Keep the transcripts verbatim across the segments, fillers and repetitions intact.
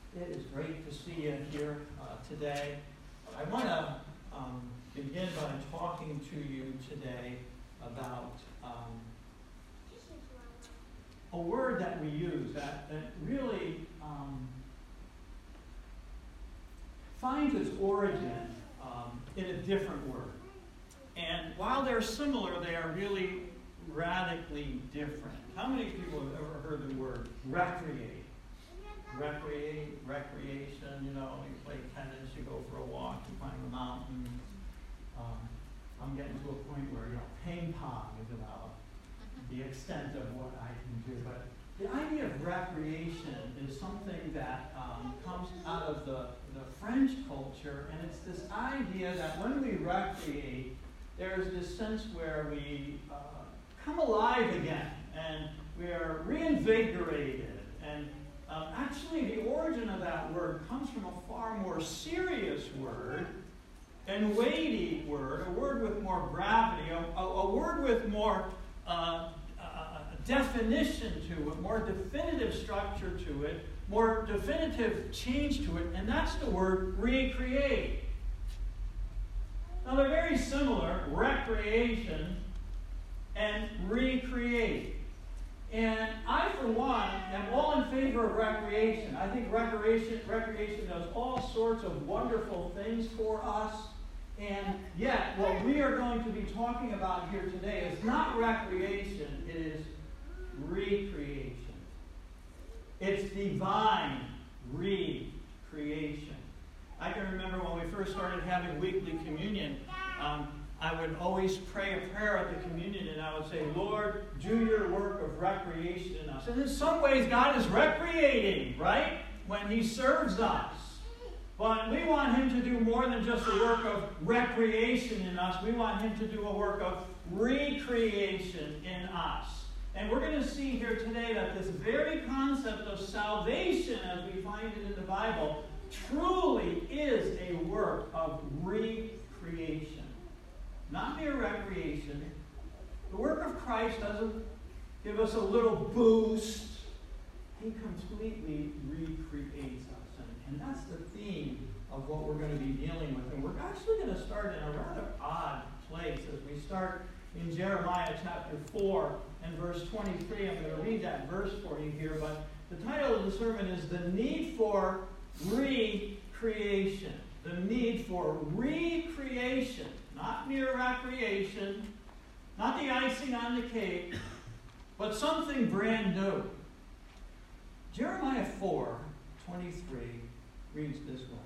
It is great to see you here uh, today. I want to um, begin by talking to you today about um, a word that we use that, that really um, finds its origin um, in a different word. And while they're similar, they are really radically different. How many people have ever heard the word recreate? Recreate, recreation, you know, you play tennis, you go for a walk, you climb a mountain. Um, I'm getting to a point where, you know, ping pong is about the extent of what I can do. But the idea of recreation is something that um, comes out of the, the French culture, and it's this idea that when we recreate, there's this sense where we uh, come alive again, and we are reinvigorated. And um, actually, the origin of that word comes from a far more serious word and weighty word, a word with more gravity, a, a, a word with more uh, uh, definition to it, more definitive structure to it, more definitive change to it, and that's the word recreate. Now, they're very similar, recreation and recreate. And I, for one, am all in favor of recreation. I think recreation, recreation does all sorts of wonderful things for us. And yet, what we are going to be talking about here today is not recreation, it is recreation. It's divine recreation. I can remember when we first started having weekly communion, um, I would always pray a prayer at the communion, and I would say, Lord, do your work of recreation in us. And in some ways, God is recreating, right, when He serves us. But we want Him to do more than just a work of recreation in us. We want Him to do a work of recreation in us. And we're going to see here today that this very concept of salvation, as we find it in the Bible, truly is a work of recreation. Not mere recreation. The work of Christ doesn't give us a little boost. He completely recreates us. And, and that's the theme of what we're going to be dealing with. And we're actually going to start in a rather odd place as we start in Jeremiah chapter four and verse twenty-three. I'm going to read that verse for you here. But the title of the sermon is The Need for Recreation. The need for recreation. Not mere recreation, not the icing on the cake, but something brand new. Jeremiah four twenty-three reads this way.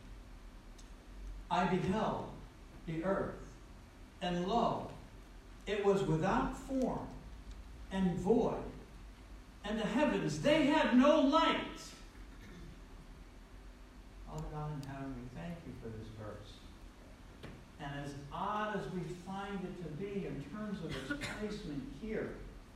I beheld the earth, and lo, it was without form and void, and the heavens, they had no light. Father God in heaven, we thank you for this verse. And as odd as we find it to be in terms of its placement here,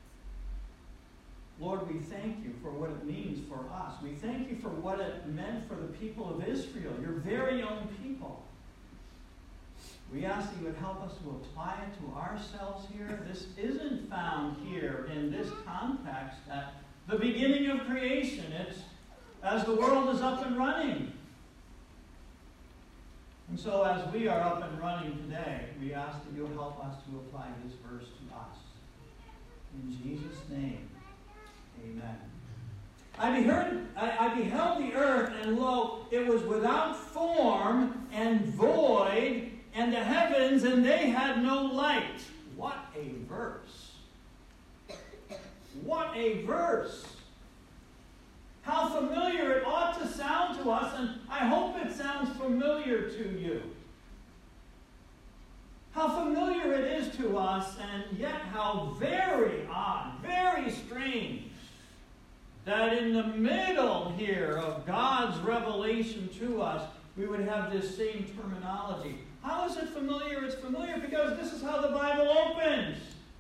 Lord, we thank you for what it means for us. We thank you for what it meant for the people of Israel, your very own people. We ask that you would help us to apply it to ourselves here. This isn't found here in this context at the beginning of creation. It's as the world is up and running. And so as we are up and running today, we ask that you'll help us to apply this verse to us. In Jesus' name, amen. I beheld, I, I beheld the earth, and lo, it was without form and void, and the heavens, and they had no light. What a verse. What a verse. How familiar it ought to sound to us, and I hope it sounds familiar to you. How familiar it is to us, and yet how very odd, very strange, that in the middle here of God's revelation to us, we would have this same terminology. How is it familiar? It's familiar because this is how the Bible opens.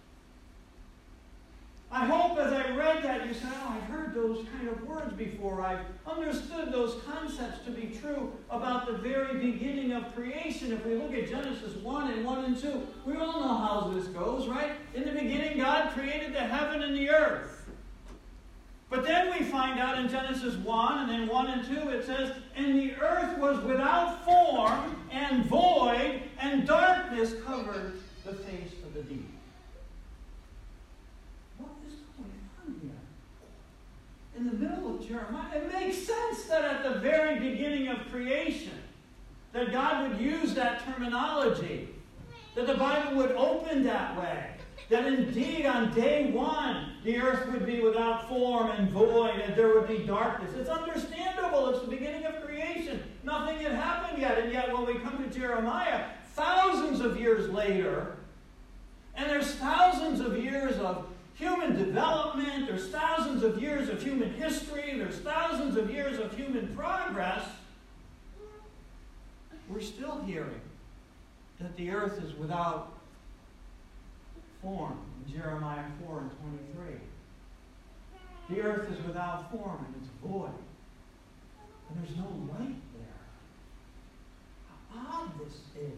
I hope as I read that you said, oh, I've heard those kind of words before. I've understood those concepts to be true about the very beginning of creation. If we look at Genesis one and one and two, we all know how this goes, right? In the beginning, God created the heaven and the earth. But then we find out in Genesis one and then one and two it says, and the earth was without form and void, and darkness covered the face of the deep. What is going on here? In the middle of Jeremiah, it makes sense that at the very beginning of creation, that God would use that terminology, that the Bible would open that way. That indeed on day one, the earth would be without form and void, and there would be darkness. It's understandable. It's the beginning of creation. Nothing had happened yet. And yet when we come to Jeremiah, thousands of years later, and there's thousands of years of human development, there's thousands of years of human history, there's thousands of years of human progress, we're still hearing that the earth is without form in Jeremiah four and twenty-three. The earth is without form and it's void. And there's no light there. How odd this is.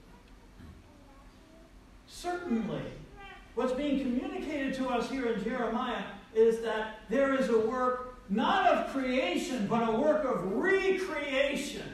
Certainly, what's being communicated to us here in Jeremiah is that there is a work not of creation, but a work of recreation.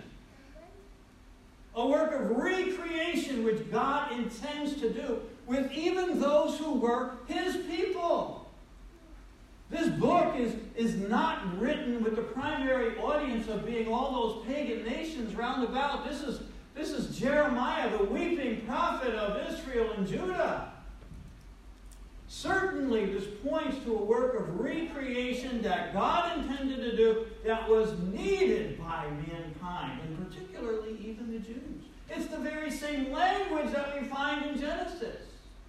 A work of recreation which God intends to do with even those who were His people. This book is, is not written with the primary audience of being all those pagan nations round about. This is, this is Jeremiah, the weeping prophet of Israel and Judah. Certainly, this points to a work of recreation that God intended to do that was needed by mankind, and particularly even the Jews. It's the very same language that we find in Genesis.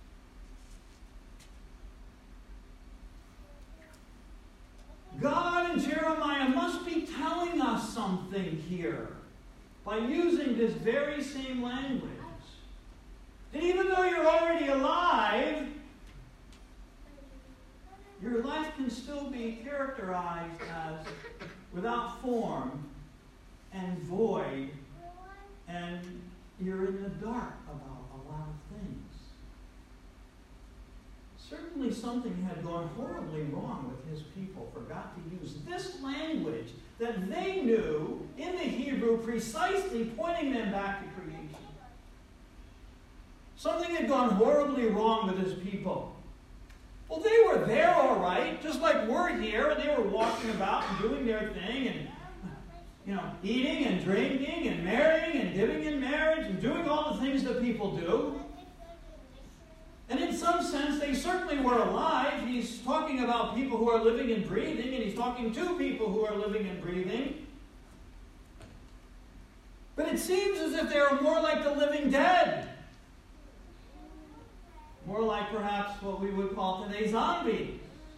God and Jeremiah must be telling us something here by using this very same language. That even though you're already alive, your life can still be characterized as without form and void, and you're in the dark about a lot of things. Certainly something had gone horribly wrong with his people, forgot to use this language that they knew in the Hebrew, precisely pointing them back to creation. Something had gone horribly wrong with his people. Well, they were there all right, just like we're here, and they were walking about and doing their thing, and you know, eating and drinking and marrying and giving in marriage and doing all the things that people do. And in some sense, they certainly were alive. He's talking about people who are living and breathing, and he's talking to people who are living and breathing. But it seems as if they are more like the living dead. More like perhaps what we would call today zombies.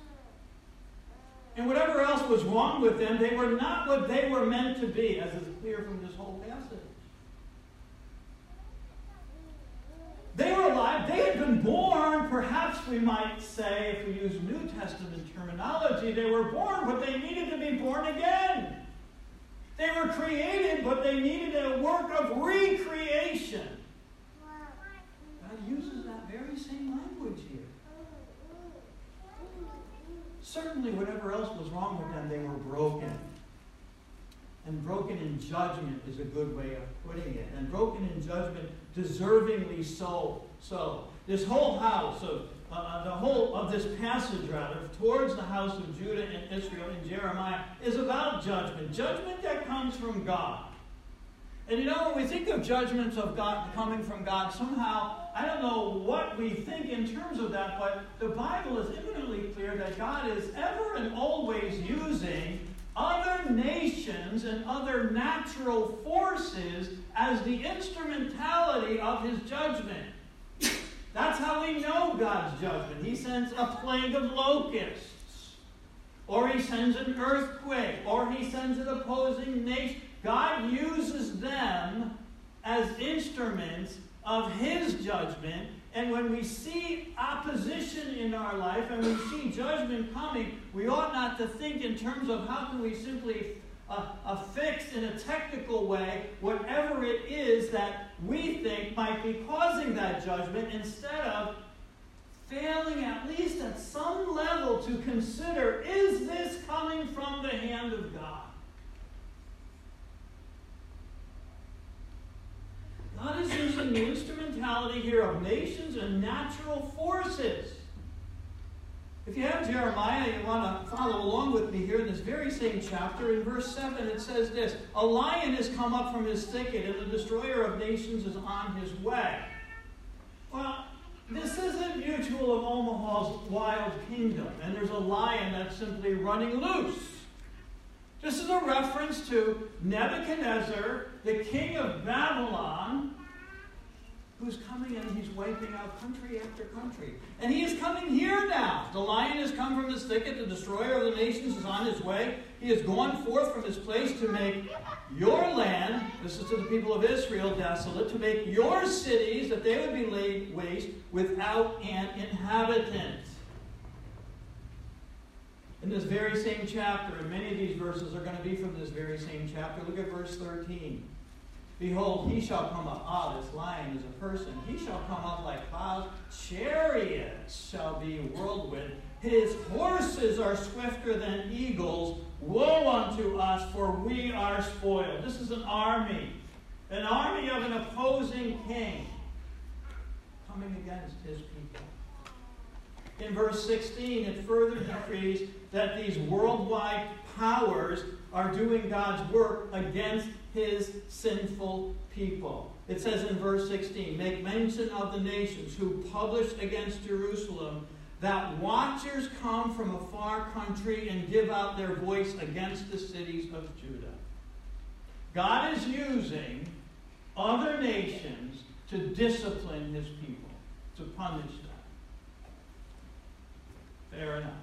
And whatever else was wrong with them, they were not what they were meant to be, as is clear from this whole passage. They were alive. They had been born, perhaps we might say, if we use New Testament terminology, they were born, but they needed to be born again. They were created, but they needed a work of recreation. God uses that very same language here. Certainly, whatever else was wrong with them, they were broken. And broken in judgment is a good way of putting it. And broken in judgment, deservingly so. So, this whole house of uh, the whole of this passage, rather, towards the house of Judah and Israel in Jeremiah, is about judgment. Judgment that comes from God. And you know, when we think of judgments of God coming from God, somehow, I don't know what we think in terms of that, but the Bible is eminently clear that God is ever and always using other nations and other natural forces as the instrumentality of His judgment. That's how we know God's judgment. He sends a plague of locusts, or He sends an earthquake, or He sends an opposing nation. God uses them as instruments of His judgment. And when we see opposition in our life and we see judgment coming, we ought not to think in terms of how can we simply uh, affix in a technical way whatever it is that we think might be causing that judgment, instead of failing at least at some level to consider, is this coming from the hand of God? God is using the instrumentality here of nations and natural forces. If you have Jeremiah, you want to follow along with me here in this very same chapter. In verse seven, it says this: a lion has come up from his thicket, and the destroyer of nations is on his way. Well, this isn't mutual of Omaha's wild kingdom, and there's a lion that's simply running loose. This is a reference to Nebuchadnezzar, the king of Babylon, who's coming and he's wiping out country after country. And he is coming here now. The lion has come from his thicket. The destroyer of the nations is on his way. He has gone forth from his place to make your land, this is to the people of Israel, desolate, to make your cities, that they would be laid waste without an inhabitant. In this very same chapter, and many of these verses are going to be from this very same chapter, look at verse thirteen. Behold, he shall come up. Ah, this lion is a person. He shall come up like clouds. Chariots shall be whirlwind. His horses are swifter than eagles. Woe unto us, for we are spoiled. This is an army. An army of an opposing king coming against his people. In verse sixteen, it further decrees that these worldwide powers are doing God's work against his sinful people. It says in verse sixteen, make mention of the nations who publish against Jerusalem, that watchers come from a far country and give out their voice against the cities of Judah. God is using other nations to discipline his people, to punish them. Fair enough.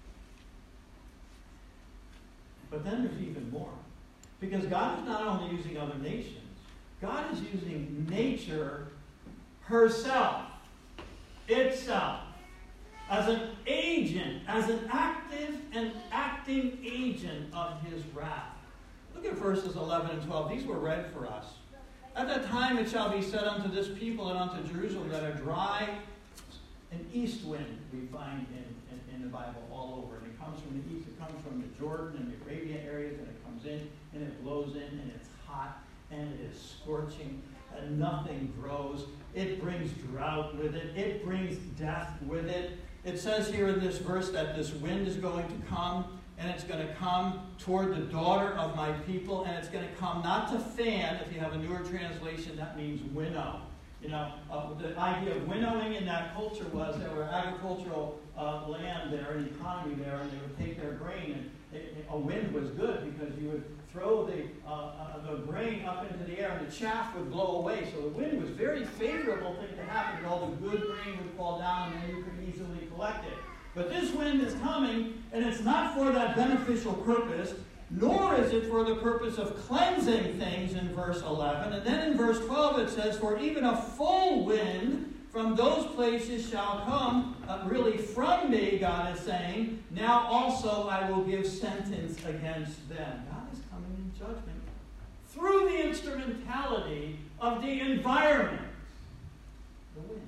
But then there's even more. Because God is not only using other nations, God is using nature herself, itself, as an agent, as an active and acting agent of his wrath. Look at verses eleven and twelve. These were read for us. At that time it shall be said unto this people and unto Jerusalem that a dry and east wind we find in, in, in the Bible all over. And it comes from the east, it comes from the Jordan and the Arabia areas, and it comes in and it blows in and it's hot and it is scorching and nothing grows. It brings drought with it. It brings death with it. It says here in this verse that this wind is going to come, and it's going to come toward the daughter of my people, and it's going to come not to fan. If you have a newer translation, that means winnow. You know, uh, the idea of winnowing in that culture was there were agricultural uh, land there and economy there, and they would take their grain, and it, it, a wind was good because you would throw the, uh, uh, the grain up into the air and the chaff would blow away. So the wind was a very favorable thing to happen, and all the good grain would fall down and then you could easily collect it. But this wind is coming, and it's not for that beneficial purpose, nor is it for the purpose of cleansing things in verse eleven. And then in verse twelve it says, for even a full wind from those places shall come, uh, really from me, God is saying, now also I will give sentence against them. God is coming in judgment through the instrumentality of the environment, the wind.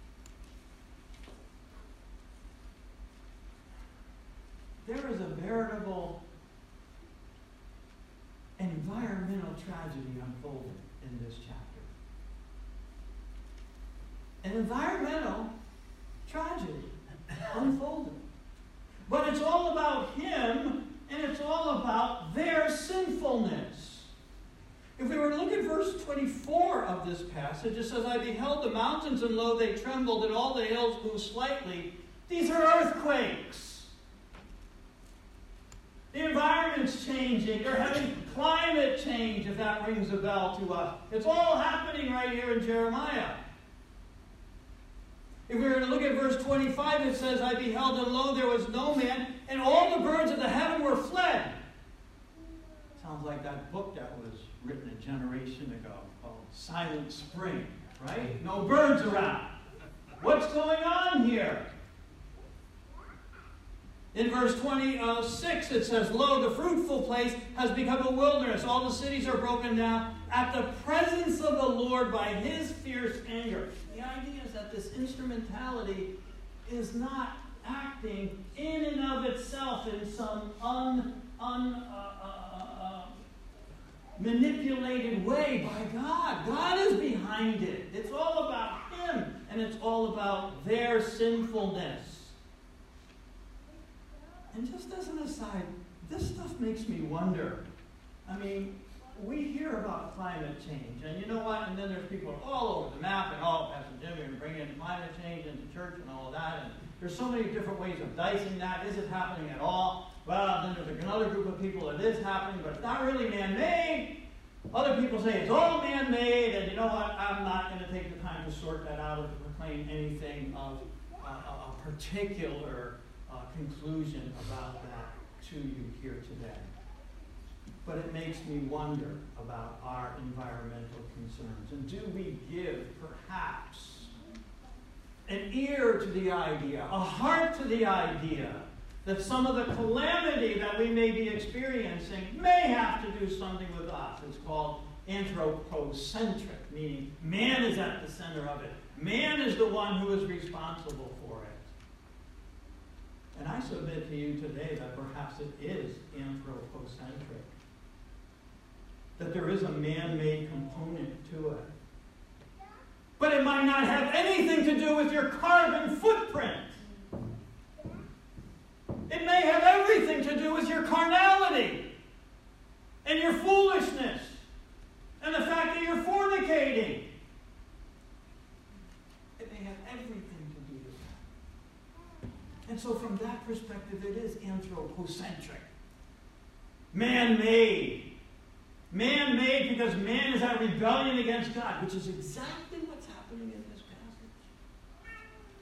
There is a veritable environmental tragedy unfolding in this chapter. An environmental tragedy unfolding. But it's all about him, and it's all about their sinfulness. If we were to look at verse twenty-four of this passage, it says, I beheld the mountains, and lo, they trembled, and all the hills moved slightly. These are earthquakes. The environment's changing. They're having climate change, if that rings a bell to us. It's all happening right here in Jeremiah. If we were to look at verse twenty-five, it says, I beheld, and lo, there was no man, and all the birds of the heaven were fled. Sounds like that book that was written a generation ago called Silent Spring, right? No birds around. What's going on here? In verse twenty-six, it says, lo, the fruitful place has become a wilderness. All the cities are broken down at the presence of the Lord by his fierce anger. The idea is that this instrumentality is not acting in and of itself in some un, un, uh, uh, uh, manipulated way by God. God is behind it. It's all about Him, and it's all about their sinfulness. And just as an aside, this stuff makes me wonder. I mean, we hear about climate change, and you know what? And then there's people all over the map, and oh, Pastor Jim, you're going to bring in climate change into church and all of that, and there's so many different ways of dicing that. Is it happening at all? Well, then there's another group of people that is happening, but it's not really man-made. Other people say it's all man-made, and you know what? I'm not going to take the time to sort that out or to proclaim anything of uh, a particular uh, conclusion about that to you here today. But it makes me wonder about our environmental concerns. And do we give, perhaps, an ear to the idea, a heart to the idea, that some of the calamity that we may be experiencing may have to do something with us? It's called anthropocentric, meaning man is at the center of it. Man is the one who is responsible for it. And I submit to you today that perhaps it is anthropocentric. That there is a man-made component to it. But it might not have anything to do with your carbon footprint. It may have everything to do with your carnality and your foolishness and the fact that you're fornicating. It may have everything to do with that. And so from that perspective, it is anthropocentric. Man-made. Man-made because man is at rebellion against God, which is exactly what's happening in this passage.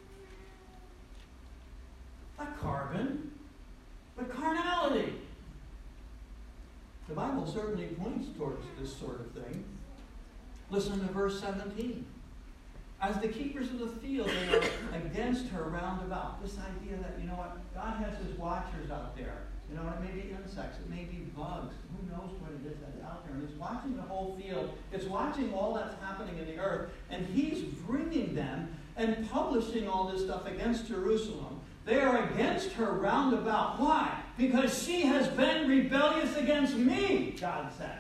Not carbon, but carnality. The Bible certainly points towards this sort of thing. Listen to verse seventeen. As the keepers of the field, they are against her round about. This idea that, you know what, God has His watchers out there. You know, it may be insects, it may be bugs. Who knows what it is that's out there? And He's watching the whole field. It's watching all that's happening in the earth. And He's bringing them and publishing all this stuff against Jerusalem. They are against her round about. Why? Because she has been rebellious against me, God says.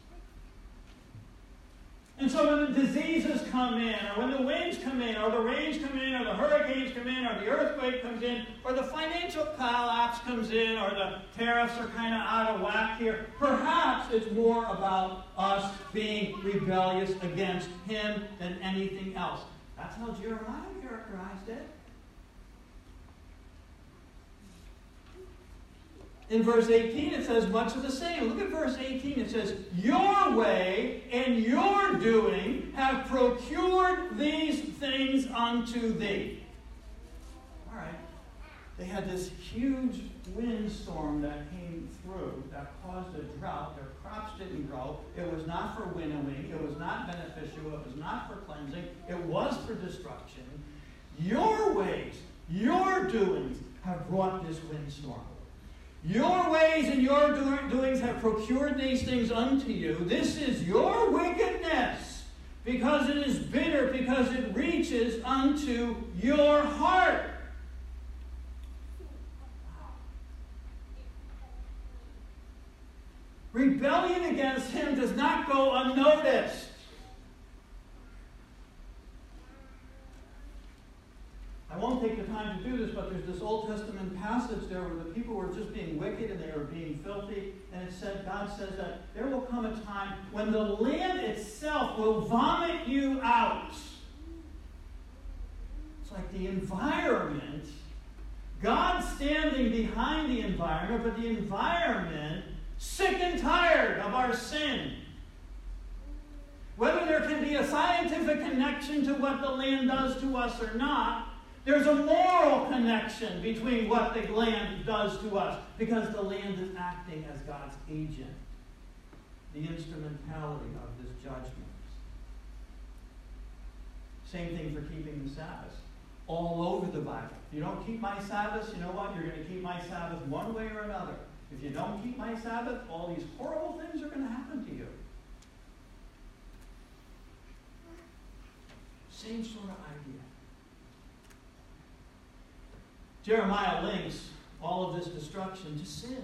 And so when the diseases come in, or when the winds come in, or the rains come in, or the hurricanes come in, or the earthquake comes in, or the financial collapse comes in, or the tariffs are kind of out of whack here, perhaps it's more about us being rebellious against Him than anything else. That's how Jeremiah characterized it. In verse eighteen, it says much of the same. Look at verse eighteen. It says, your way and your doing have procured these things unto thee. All right. They had this huge windstorm that came through that caused a drought. Their crops didn't grow. It was not for winnowing. It was not beneficial. It was not for cleansing. It was for destruction. Your ways, your doings have brought this windstorm. Your ways and your doings have procured these things unto you. This is your wickedness, because it is bitter, because it reaches unto your heart. Rebellion against Him does not go unnoticed. I won't take the time to do this, but there's this Old Testament passage there where the people were just being wicked and they were being filthy. And it said, God says that there will come a time when the land itself will vomit you out. It's like the environment, God standing behind the environment, but the environment sick and tired of our sin. Whether there can be a scientific connection to what the land does to us or not, there's a moral connection between what the land does to us, because the land is acting as God's agent, the instrumentality of this judgment. Same thing for keeping the Sabbath. All over the Bible. If you don't keep my Sabbath, you know what? You're going to keep my Sabbath one way or another. If you don't keep my Sabbath, all these horrible things are going to happen to you. Same sort of idea. Jeremiah links all of this destruction to sin.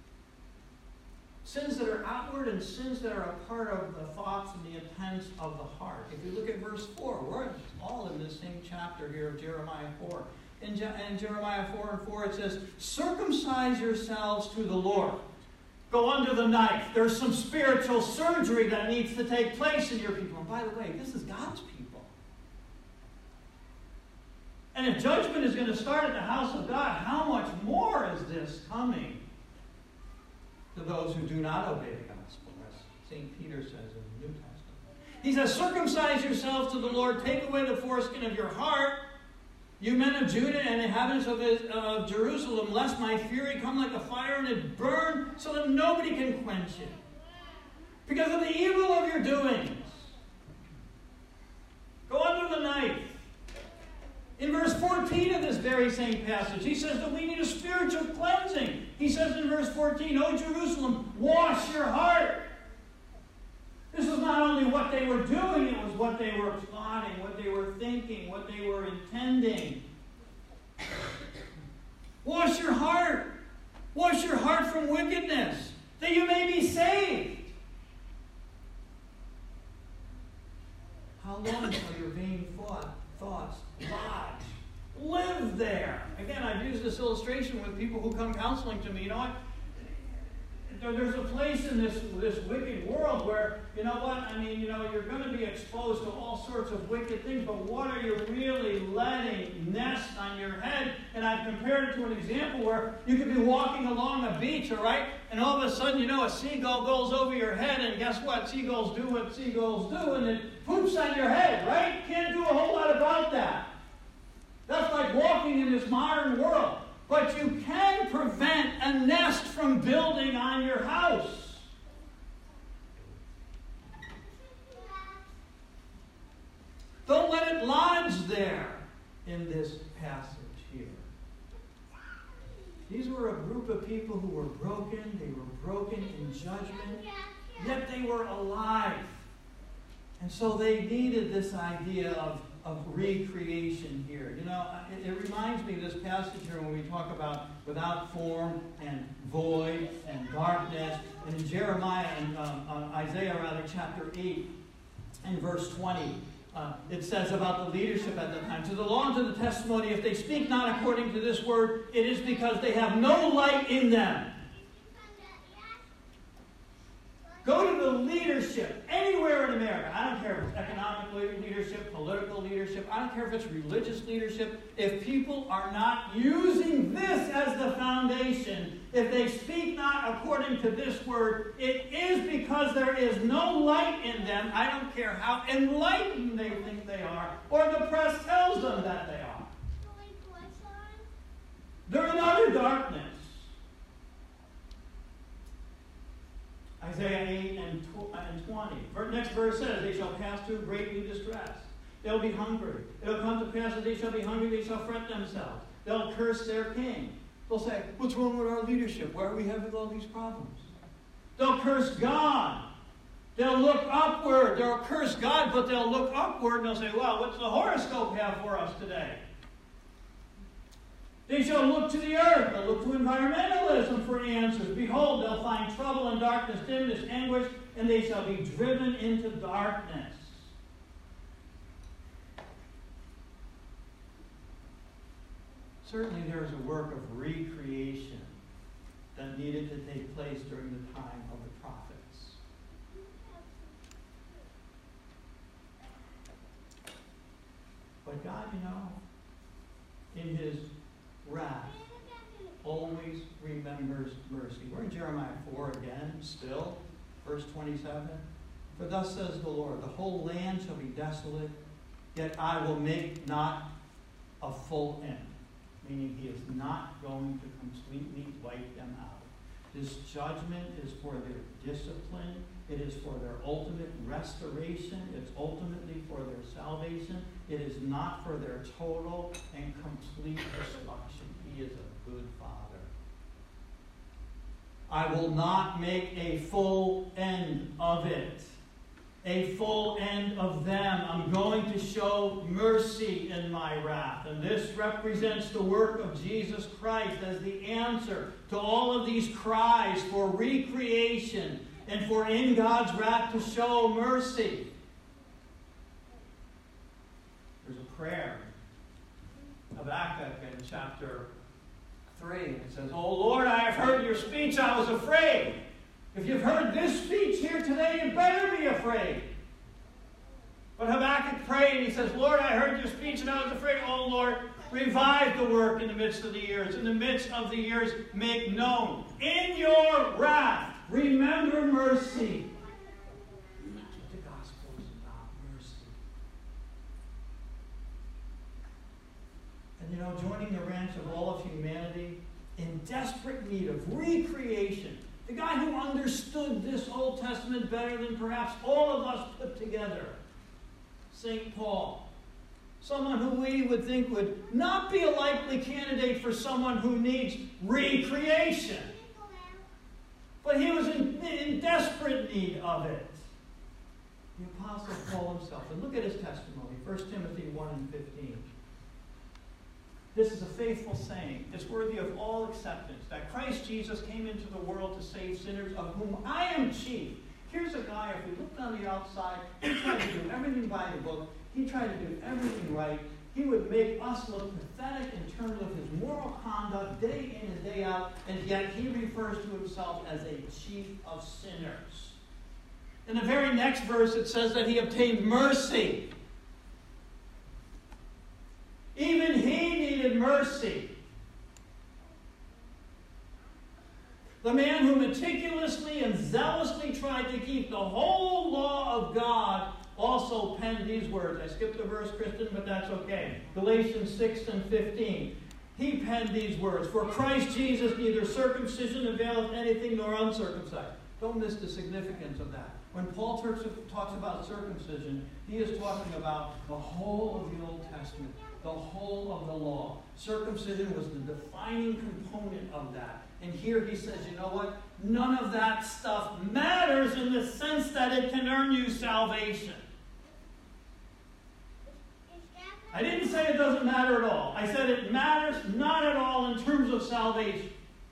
Sins that are outward and sins that are a part of the thoughts and the intents of the heart. If you look at verse four, we're all in this same chapter here of Jeremiah four. In, Je- in Jeremiah four and four it says, circumcise yourselves to the Lord. Go under the knife. There's some spiritual surgery that needs to take place in your people. And by the way, this is God's people. And if judgment is going to start at the house of God, how much more is this coming to those who do not obey the gospel, as Saint Peter says in the New Testament? He says, circumcise yourselves to the Lord, take away the foreskin of your heart, you men of Judah and inhabitants of, his, of Jerusalem, lest my fury come like a fire and it burn so that nobody can quench it. Because of the evil of your doings. Go under the knife. In verse fourteen of this very same passage, he says that we need a spiritual cleansing. He says in verse fourteen, O Jerusalem, wash your heart. This is not only what they were doing, it was what they were plotting, what they were thinking, what they were intending. Wash your heart. Wash your heart from wickedness, that you may be saved. How long shall your vain thought, thoughts lodge? Live there. Again, I've used this illustration with people who come counseling to me. You know what? There's a place in this, this wicked world where, you know what, I mean, you know, you're going to be exposed to all sorts of wicked things, but what are you really letting nest on your head? And I've compared it to an example where you could be walking along a beach, all right, and all of a sudden, you know, a seagull goes over your head, and guess what? Seagulls do what seagulls do, and it poops on your head, right? Can't do a whole lot about that. That's like walking in this modern world. But you can prevent a nest from building on your house. Don't let it lodge there in this passage here. These were a group of people who were broken. They were broken in judgment, yet they were alive. And so they needed this idea of of recreation here. You know, it, it reminds me of this passage here when we talk about without form and void and darkness. And in Jeremiah and um, uh, Isaiah, rather, chapter eight and verse twenty, uh, it says about the leadership at the time, to the law and to the testimony, if they speak not according to this word, it is because they have no light in them. Go to the leadership anywhere in America. I don't care if it's economic leadership, political leadership. I don't care if it's religious leadership. If people are not using this as the foundation, if they speak not according to this word, it is because there is no light in them. I don't care how enlightened they think they are, or the press tells them that they are. They're in utter darkness. Isaiah eight and twenty. Next verse says, they shall pass through greatly distressed. They'll be hungry. It'll come to pass that they shall be hungry, they shall fret themselves. They'll curse their king. They'll say, what's wrong with our leadership? Why are we having all these problems? They'll curse God. They'll look upward. They'll curse God, but they'll look upward and they'll say, well, what's the horoscope have for us today? They shall look to the earth. They'll look to environmentalism for answers. Behold, they'll find trouble and darkness, dimness, anguish, and they shall be driven into darkness. Certainly there is a work of recreation that needed to take place during the time of the prophets. But God, you know, in his wrath, always remembers mercy. We're in Jeremiah four again, still, verse twenty-seven. For thus says the Lord, the whole land shall be desolate, yet I will make not a full end. Meaning he is not going to completely wipe them out. This judgment is for their discipline. It is for their ultimate restoration. It's ultimately for their salvation. It is not for their total and complete destruction. He is a good Father. I will not make a full end of it. a full end of them. I'm going to show mercy in my wrath. And this represents the work of Jesus Christ as the answer to all of these cries for recreation and for in God's wrath to show mercy. There's a prayer of Habakkuk in chapter three. It says, "Oh Lord, I have heard your speech. I was afraid." If you've heard this speech here today, you better be afraid. But Habakkuk prayed, and he says, "Lord, I heard your speech, and I was afraid. Oh Lord, revive the work in the midst of the years. In the midst of the years, make known. In your wrath, remember mercy." That's what the gospel is about, mercy. And you know, joining the ranks of all of humanity in desperate need of recreation. The guy who understood this Old Testament better than perhaps all of us put together. Saint Paul. Someone who we would think would not be a likely candidate for someone who needs recreation. But he was in, in desperate need of it. The Apostle Paul himself. And look at his testimony. First Timothy one and fifteen. This is a faithful saying. It's worthy of all acceptance, that Christ Jesus came into the world to save sinners, of whom I am chief. Here's a guy, if we looked on the outside, he tried to do everything by the book. He tried to do everything right. He would make us look pathetic in terms of his moral conduct day in and day out, and yet he refers to himself as a chief of sinners. In the very next verse, it says that he obtained mercy. Even he needed mercy. The man who meticulously and zealously tried to keep the whole law of God also penned these words. I skipped a verse, Kristen, but that's okay. Galatians six and fifteen. He penned these words. "For Christ Jesus neither circumcision availeth anything nor uncircumcised." Don't miss the significance of that. When Paul talks about circumcision, he is talking about the whole of the Old Testament, the whole of the law. Circumcision was the defining component of that. And here he says, you know what? None of that stuff matters in the sense that it can earn you salvation. I didn't say it doesn't matter at all. I said it matters not at all in terms of salvation.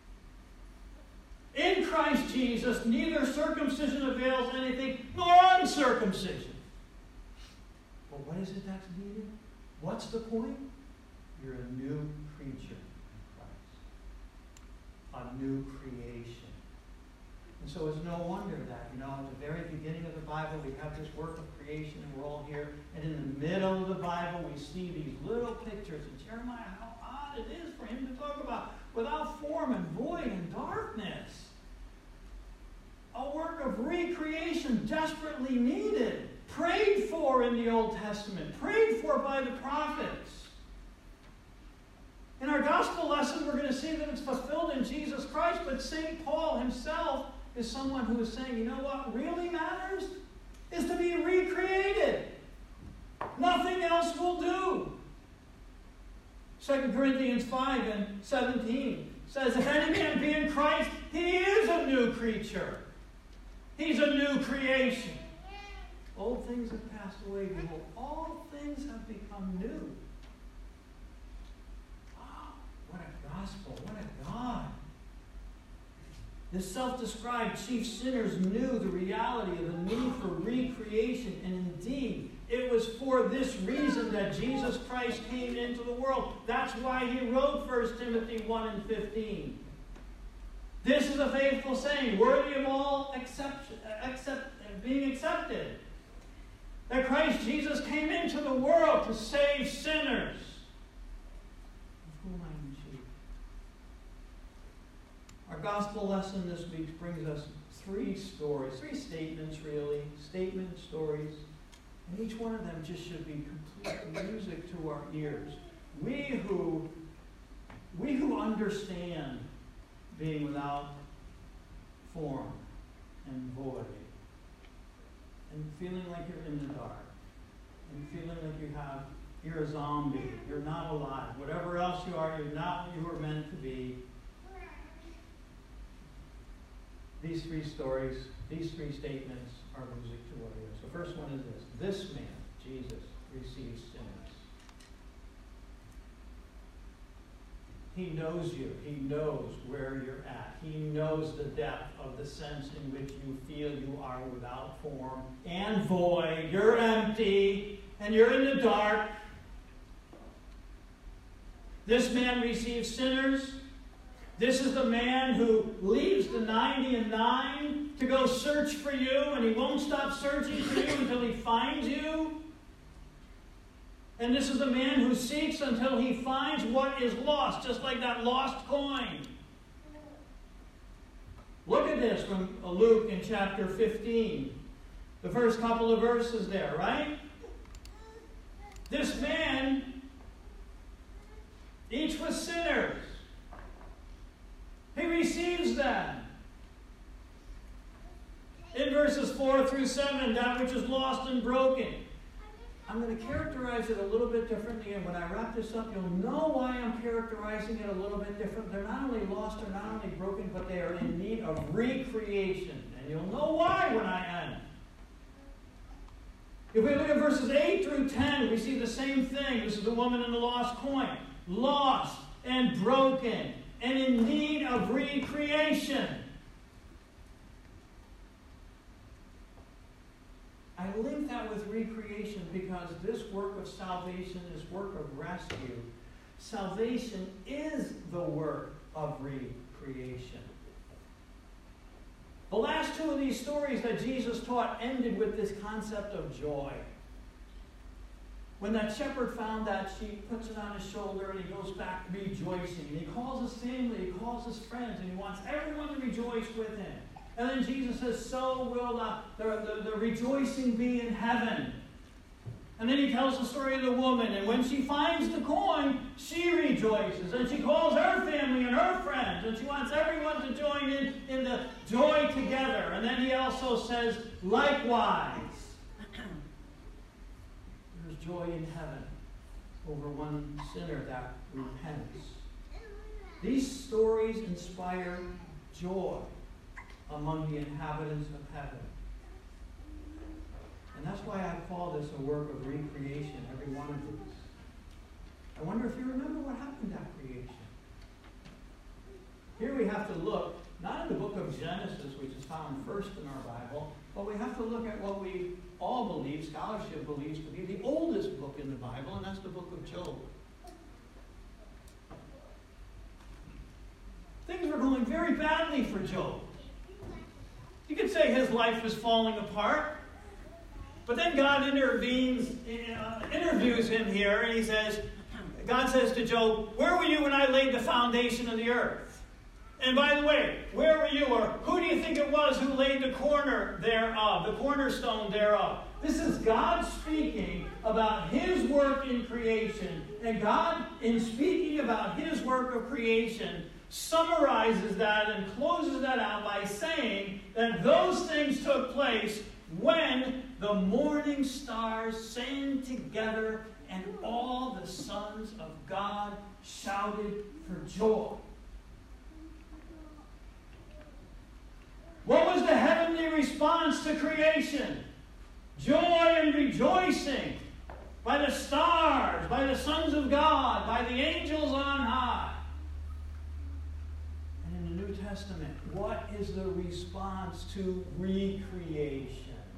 In Christ Jesus, neither circumcision avails anything, nor uncircumcision. But what is it that's needed? What's the point? You're a new creature in Christ. A new creation. And so it's no wonder that, you know, at the very beginning of the Bible, we have this work of creation, and we're all here. And in the middle of the Bible, we see these little pictures. And Jeremiah, how odd it is for him to talk about without form and void and darkness. A work of recreation desperately needed, prayed for in the Old Testament, prayed for by the prophets. In our gospel lesson, we're going to see that it's fulfilled in Jesus Christ, but Saint Paul himself is someone who is saying, you know what really matters? Is to be recreated. Nothing else will do. Second Corinthians five and seventeen says, if any man be in Christ, he is a new creature. He's a new creation. Old things have passed away. Behold, all things have become new. Wow, what a gospel. What a God. The self-described chief sinners knew the reality of the need for recreation. And indeed, it was for this reason that Jesus Christ came into the world. That's why he wrote First Timothy one and fifteen. This is a faithful saying, worthy of all accept, accept, being accepted. That Christ Jesus came into the world to save sinners. Of whom I am chief. Our gospel lesson this week brings us three stories, three statements really, statement stories, and each one of them just should be complete music to our ears. We who, we who understand being without form and void, and feeling like you're in the dark, and feeling like you have, you're a zombie, you're not alive, whatever else you are, you're not what you were meant to be. these three stories, these three statements are music to our ears. The first one is this. This man, Jesus, receives sinners. He knows you. He knows where you're at. He knows the depth of the sense in which you feel you are without form and void. You're empty and you're in the dark. This man receives sinners. This is the man who leaves the ninety and nine to go search for you, and he won't stop searching for you until he finds you. And this is the man who seeks until he finds what is lost, just like that lost coin. Look at this from Luke in chapter fifteen. The first couple of verses there, right? This man, each was sinners. He receives them. In verses four through seven, that which is lost and broken. I'm going to characterize it a little bit differently, and when I wrap this up, you'll know why I'm characterizing it a little bit different. They're not only lost, they're not only broken, but they are in need of recreation. And you'll know why when I end. If we look at verses eight through ten, we see the same thing. This is the woman and the lost coin. Lost and broken and in need of recreation. I link that with recreation because this work of salvation, this work of rescue, salvation is the work of recreation. The last two of these stories that Jesus taught ended with this concept of joy. When that shepherd found that sheep, puts it on his shoulder, and he goes back rejoicing. And he calls his family, he calls his friends, and he wants everyone to rejoice with him. And then Jesus says, so will the, the, the, the rejoicing be in heaven. And then he tells the story of the woman, and when she finds the coin, she rejoices. And she calls her family and her friends, and she wants everyone to join in in the joy together. And then he also says, likewise, there's joy in heaven over one sinner that repents. These stories inspire joy among the inhabitants of heaven. And that's why I call this a work of recreation, every one of these. I wonder if you remember what happened at creation. Here we have to look, not in the book of Genesis, which is found first in our Bible, but we have to look at what we all believe, scholarship believes to be the oldest book in the Bible, and that's the book of Job. Things were going very badly for Job. You could say his life was falling apart. But then God intervenes, uh, interviews him here, and he says, God says to Job, where were you when I laid the foundation of the earth? And by the way, where were you, or who do you think it was who laid the corner thereof, the cornerstone thereof? This is God speaking about his work in creation. And God, in speaking about his work of creation, summarizes that and closes that out by saying that those things took place when the morning stars sang together and all the sons of God shouted for joy. What was the heavenly response to creation? Joy and rejoicing by the stars, by the sons of God, by the angels on high. And in the New Testament, what is the response to recreation?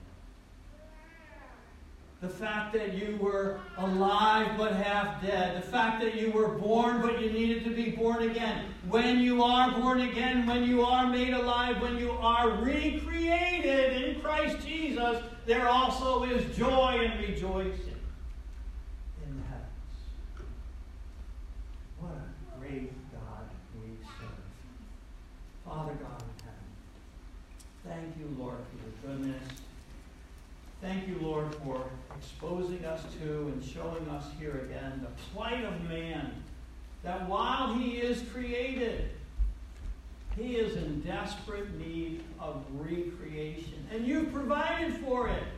The fact that you were alive but half dead. The fact that you were born but you needed to be born again. When you are born again, when you are made alive, when you are recreated in Christ Jesus, there also is joy and rejoicing in the heavens. What a great God we serve. Father God in heaven, thank you, Lord, for your goodness. Thank you, Lord, for exposing us to and showing us here again the plight of man, that while he is created, he is in desperate need of recreation. And you've provided for it.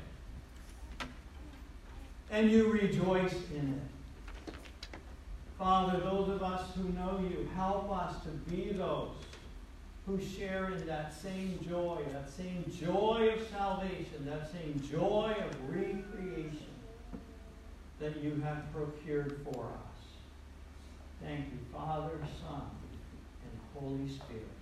And you rejoice in it. Father, those of us who know you, help us to be those who share in that same joy, that same joy of salvation, that same joy of recreation that you have procured for us. Thank you, Father, Son, and Holy Spirit.